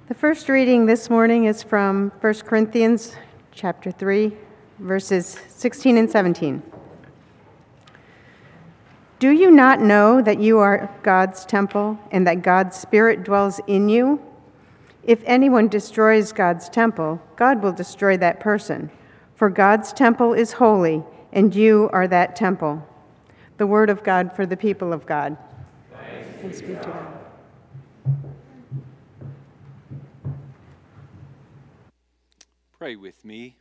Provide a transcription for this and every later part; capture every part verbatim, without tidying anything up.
The first reading this morning is from First Corinthians chapter three, verses sixteen and seventeen. Do you not know that you are God's temple and that God's Spirit dwells in you? If anyone destroys God's temple, God will destroy that person. For God's temple is holy, and you are that temple. The word of God for the people of God. Thanks be to God. Pray with me.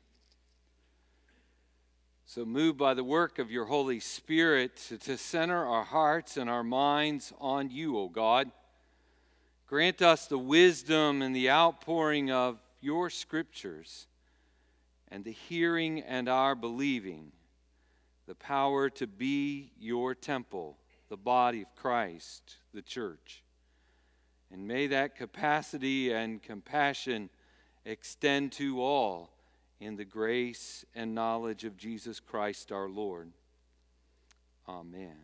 So moved by the work of your Holy Spirit to, to center our hearts and our minds on you, O God. Grant us the wisdom and the outpouring of your scriptures and the hearing and our believing, the power to be your temple, the body of Christ, the church. And may that capacity and compassion extend to all in the grace and knowledge of Jesus Christ our Lord. Amen.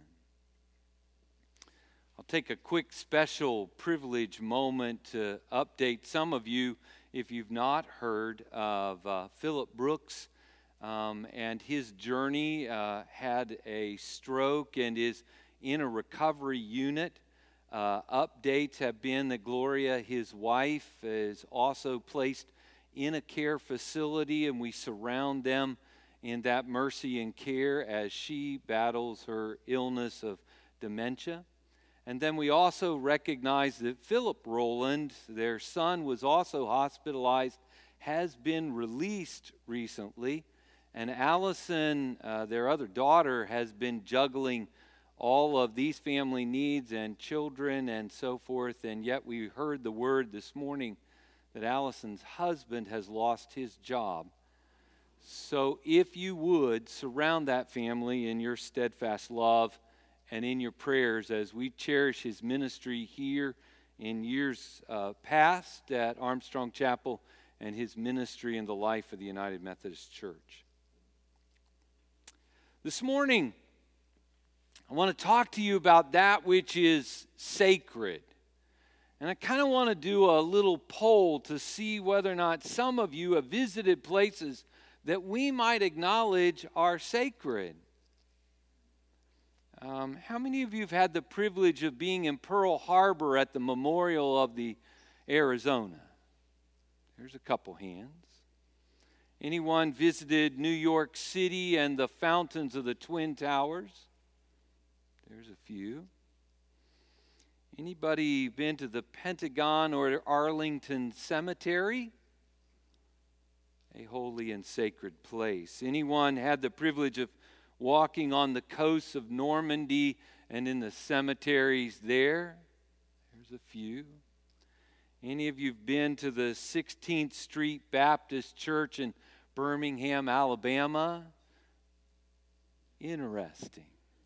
I'll take a quick special privilege moment to update some of you if you've not heard of uh, Philip Brooks um, and his journey. Uh, had a stroke and is in a recovery unit. Uh, updates have been that Gloria, his wife, is also placed in a care facility, and we surround them in that mercy and care as she battles her illness of dementia. And then we also recognize that Philip Rowland, their son, was also hospitalized, has been released recently, and Allison, uh, their other daughter, has been juggling all of these family needs and children and so forth, and yet we heard the word this morning that Allison's husband has lost his job. So if you would, surround that family in your steadfast love and in your prayers as we cherish his ministry here in years uh, past at Armstrong Chapel and his ministry in the life of the United Methodist Church. This morning, I want to talk to you about that which is sacred. And I kind of want to do a little poll to see whether or not some of you have visited places that we might acknowledge are sacred. Um, how many of you have had the privilege of being in Pearl Harbor at the Memorial of the Arizona? There's a couple hands. Anyone visited New York City and the fountains of the Twin Towers? There's a few. Anybody been to the Pentagon or Arlington Cemetery? A holy and sacred place. Anyone had the privilege of walking on the coasts of Normandy and in the cemeteries there? There's a few. Any of you been to the sixteenth Street Baptist Church in Birmingham, Alabama? Interesting.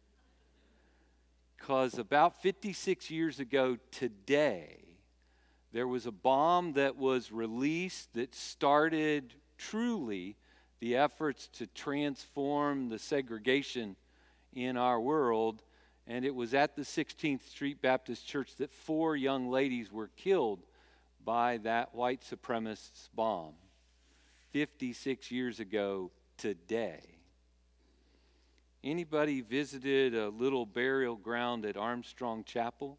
Because about fifty-six years ago today, there was a bomb that was released that started truly the efforts to transform the segregation in our world. And it was at the sixteenth Street Baptist Church that four young ladies were killed by that white supremacist bomb. fifty-six years ago today. Anybody visited a little burial ground at Armstrong Chapel?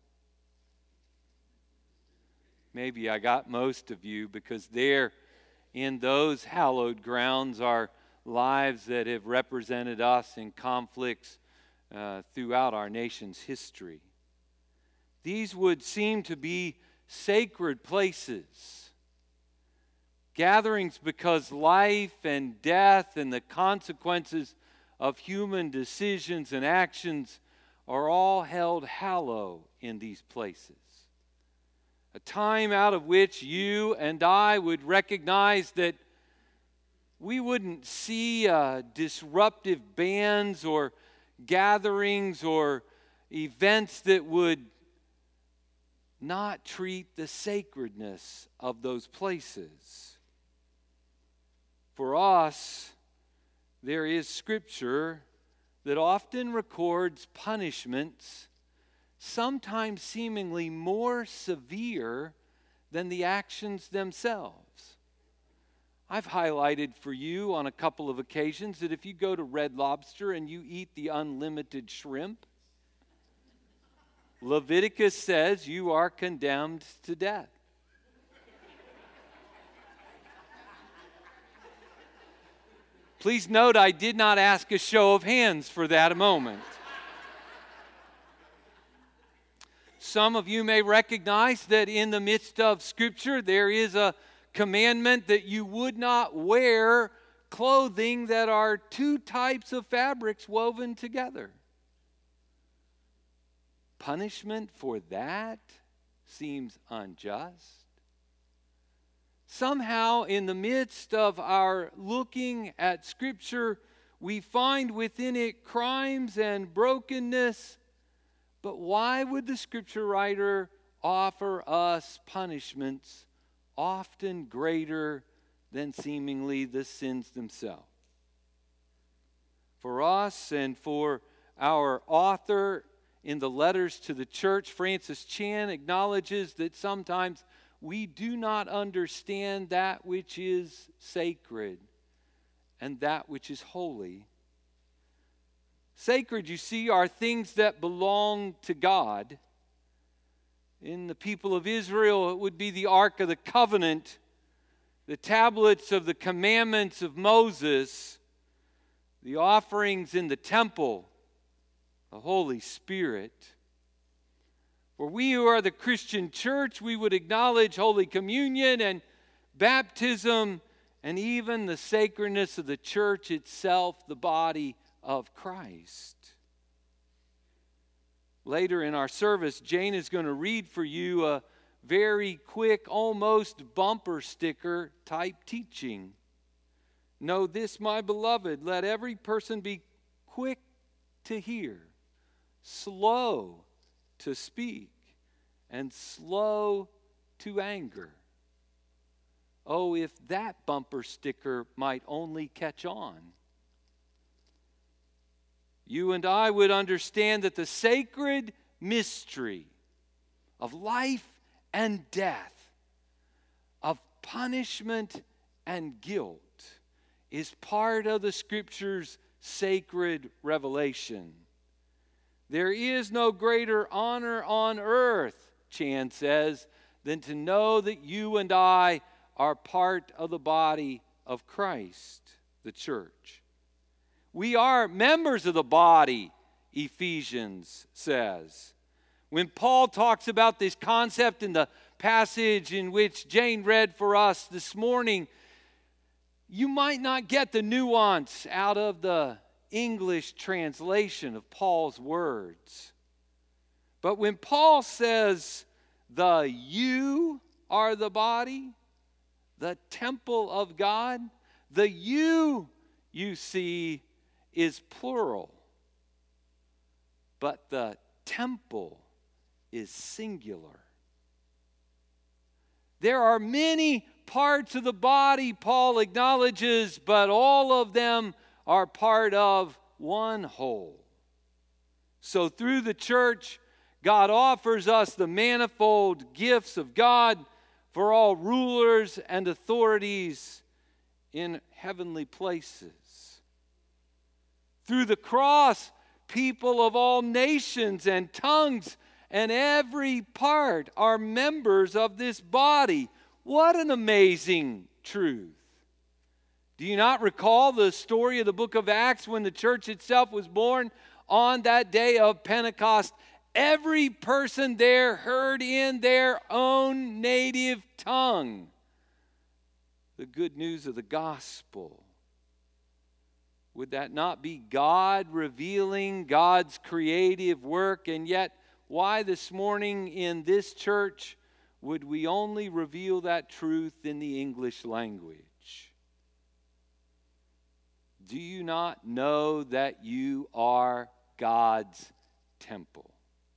Maybe I got most of you, because there in those hallowed grounds are lives that have represented us in conflicts uh, throughout our nation's history. These would seem to be sacred places. Gatherings because life and death and the consequences of human decisions and actions are all held hallow in these places. A time out of which you and I would recognize that we wouldn't see uh, disruptive bands or gatherings or events that would not treat the sacredness of those places. For us, there is scripture that often records punishments, sometimes seemingly more severe than the actions themselves. I've highlighted for you on a couple of occasions that if you go to Red Lobster and you eat the unlimited shrimp, Leviticus says you are condemned to death. Please note, I did not ask a show of hands for that moment. Some of you may recognize that in the midst of Scripture there is a commandment that you would not wear clothing that are two types of fabrics woven together. Punishment for that seems unjust. Somehow, in the midst of our looking at Scripture, we find within it crimes and brokenness. But why would the Scripture writer offer us punishments often greater than seemingly the sins themselves? For us and for our author in the letters to the church, Francis Chan, acknowledges that sometimes we do not understand that which is sacred and that which is holy. Sacred, you see, are things that belong to God. In the people of Israel, it would be the Ark of the Covenant, the tablets of the commandments of Moses, the offerings in the temple, the Holy Spirit. For we who are the Christian church, we would acknowledge Holy Communion and baptism and even the sacredness of the church itself, the body of Christ. Later in our service, Jane is going to read for you a very quick, almost bumper sticker type teaching. Know this, my beloved, let every person be quick to hear, slow to speak, and slow to anger. Oh, if that bumper sticker might only catch on. You and I would understand that the sacred mystery of life and death, of punishment and guilt, is part of the Scripture's sacred revelation. There is no greater honor on earth, Chan says, than to know that you and I are part of the body of Christ, the church. We are members of the body, Ephesians says. When Paul talks about this concept in the passage in which Jane read for us this morning, you might not get the nuance out of the English translation of Paul's words. But when Paul says, the you are the body, the temple of God, the you, you see, is plural. But the temple is singular. There are many parts of the body, Paul acknowledges, but all of them are part of one whole. So through the church, God offers us the manifold gifts of God for all rulers and authorities in heavenly places. Through the cross, people of all nations and tongues and every part are members of this body. What an amazing truth. Do you not recall the story of the book of Acts when the church itself was born? On that day of Pentecost, every person there heard in their own native tongue the good news of the gospel. Would that not be God revealing God's creative work? And yet, why this morning in this church would we only reveal that truth in the English language? Do you not know that you are God's temple?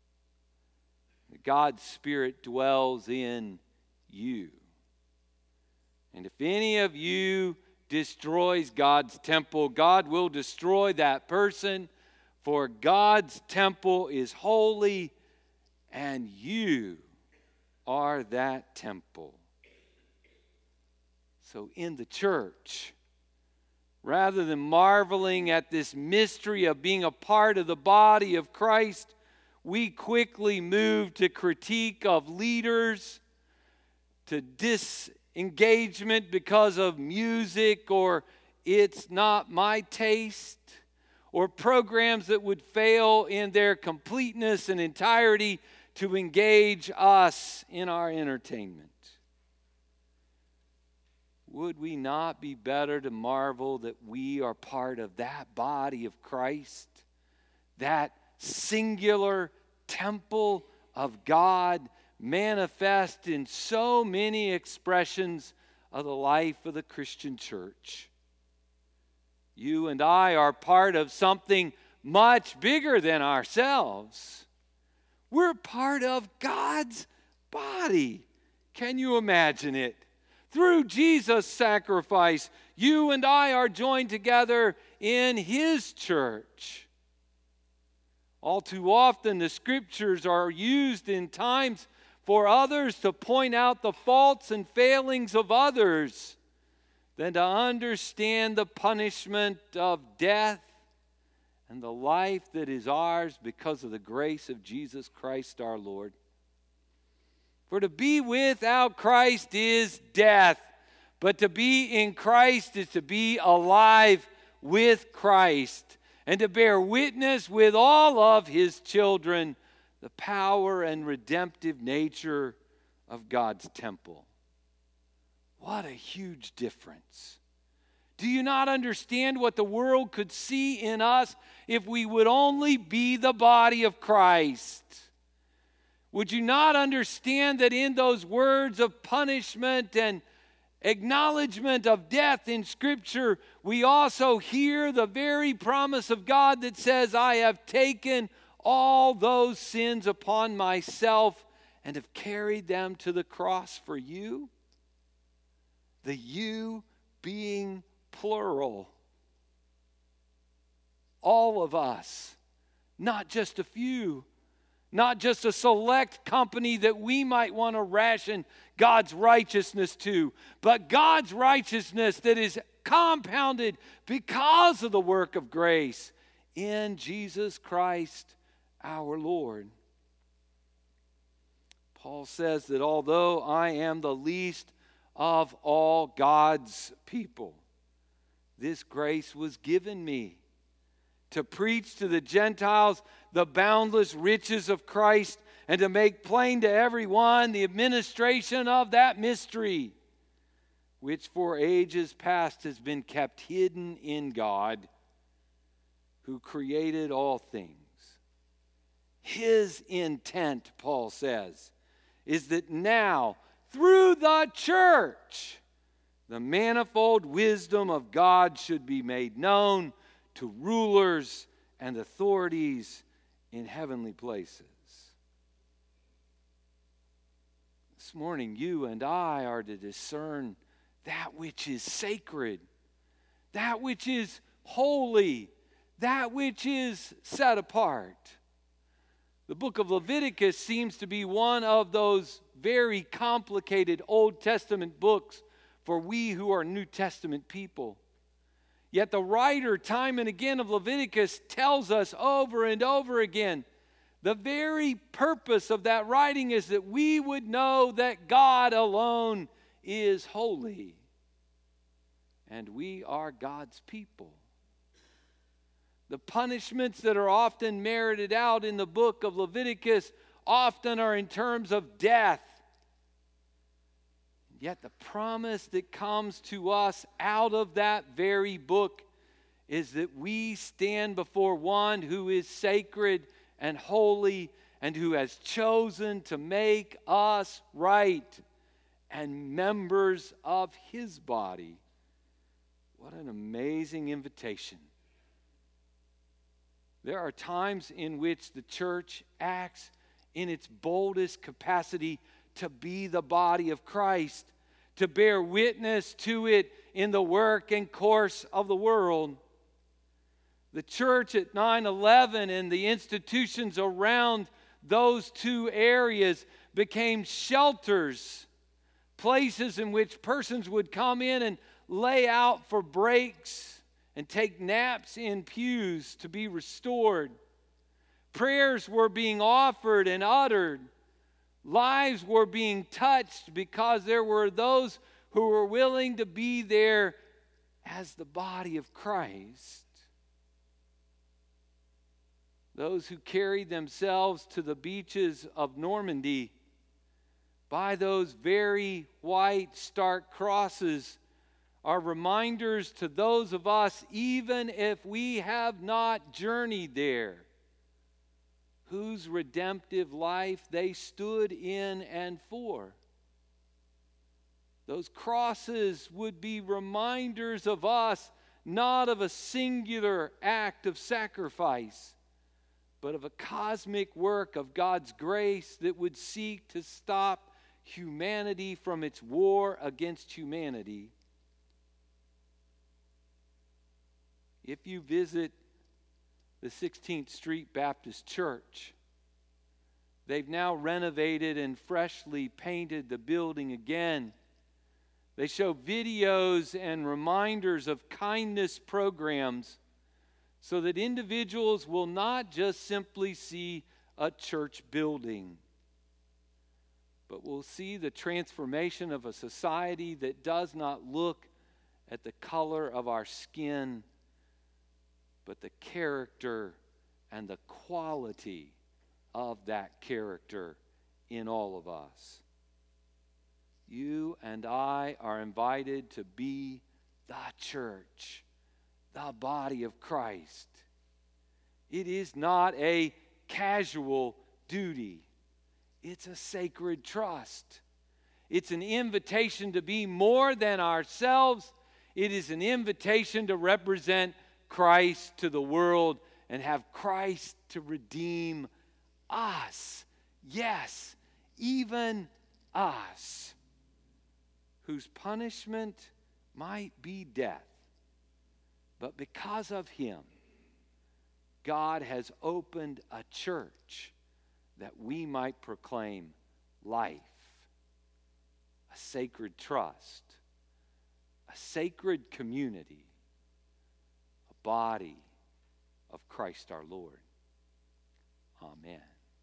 God's Spirit dwells in you. And if any of you destroys God's temple, God will destroy that person, for God's temple is holy, and you are that temple. So in the church, rather than marveling at this mystery of being a part of the body of Christ, we quickly move to critique of leaders, to disengagement because of music or it's not my taste, or programs that would fail in their completeness and entirety to engage us in our entertainment. Would we not be better to marvel that we are part of that body of Christ, that singular temple of God manifest in so many expressions of the life of the Christian church? You and I are part of something much bigger than ourselves. We're part of God's body. Can you imagine it? Through Jesus' sacrifice, you and I are joined together in His church. All too often, the Scriptures are used in times for others to point out the faults and failings of others than to understand the punishment of death and the life that is ours because of the grace of Jesus Christ our Lord. For to be without Christ is death, but to be in Christ is to be alive with Christ, and to bear witness with all of His children the power and redemptive nature of God's temple. What a huge difference. Do you not understand what the world could see in us if we would only be the body of Christ? Would you not understand that in those words of punishment and acknowledgement of death in Scripture, we also hear the very promise of God that says, I have taken all those sins upon myself and have carried them to the cross for you? The you being plural. All of us, not just a few. Not just a select company that we might want to ration God's righteousness to, but God's righteousness that is compounded because of the work of grace in Jesus Christ our Lord. Paul says that although I am the least of all God's people, this grace was given me to preach to the Gentiles the boundless riches of Christ and to make plain to everyone the administration of that mystery, which for ages past has been kept hidden in God, who created all things. His intent, Paul says, is that now, through the church, the manifold wisdom of God should be made known to rulers and authorities in heavenly places. This morning, you and I are to discern that which is sacred, that which is holy, that which is set apart. The book of Leviticus seems to be one of those very complicated Old Testament books for we who are New Testament people. Yet the writer, time and again, of Leviticus tells us over and over again, the very purpose of that writing is that we would know that God alone is holy. And we are God's people. The punishments that are often merited out in the book of Leviticus often are in terms of death. Yet the promise that comes to us out of that very book is that we stand before one who is sacred and holy and who has chosen to make us right and members of His body. What an amazing invitation. There are times in which the church acts in its boldest capacity to be the body of Christ, to bear witness to it in the work and course of the world. The church at nine eleven and the institutions around those two areas became shelters, places in which persons would come in and lay out for breaks and take naps in pews to be restored. Prayers were being offered and uttered. Lives were being touched because there were those who were willing to be there as the body of Christ. Those who carried themselves to the beaches of Normandy by those very white, stark crosses are reminders to those of us, even if we have not journeyed there, whose redemptive life they stood in and for. Those crosses would be reminders of us, not of a singular act of sacrifice, but of a cosmic work of God's grace that would seek to stop humanity from its war against humanity. If you visit the sixteenth Street Baptist Church, they've now renovated and freshly painted the building again. They show videos and reminders of kindness programs so that individuals will not just simply see a church building, but will see the transformation of a society that does not look at the color of our skin, but the character and the quality of that character in all of us. You and I are invited to be the church, the body of Christ. It is not a casual duty. It's a sacred trust. It's an invitation to be more than ourselves. It is an invitation to represent Christ to the world and have Christ to redeem us. Yes, even us, whose punishment might be death. But because of him, God has opened a church that we might proclaim life, a sacred trust, a sacred community, a body of Christ our Lord. Amen.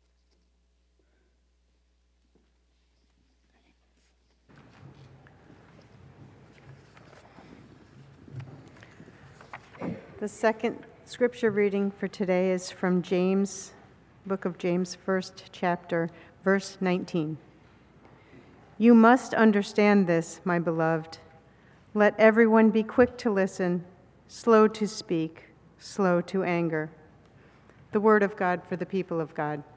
The second scripture reading for today is from James, book of James, first chapter, verse nineteen. You must understand this, my beloved. Let everyone be quick to listen, slow to speak, slow to anger. The word of God for the people of God.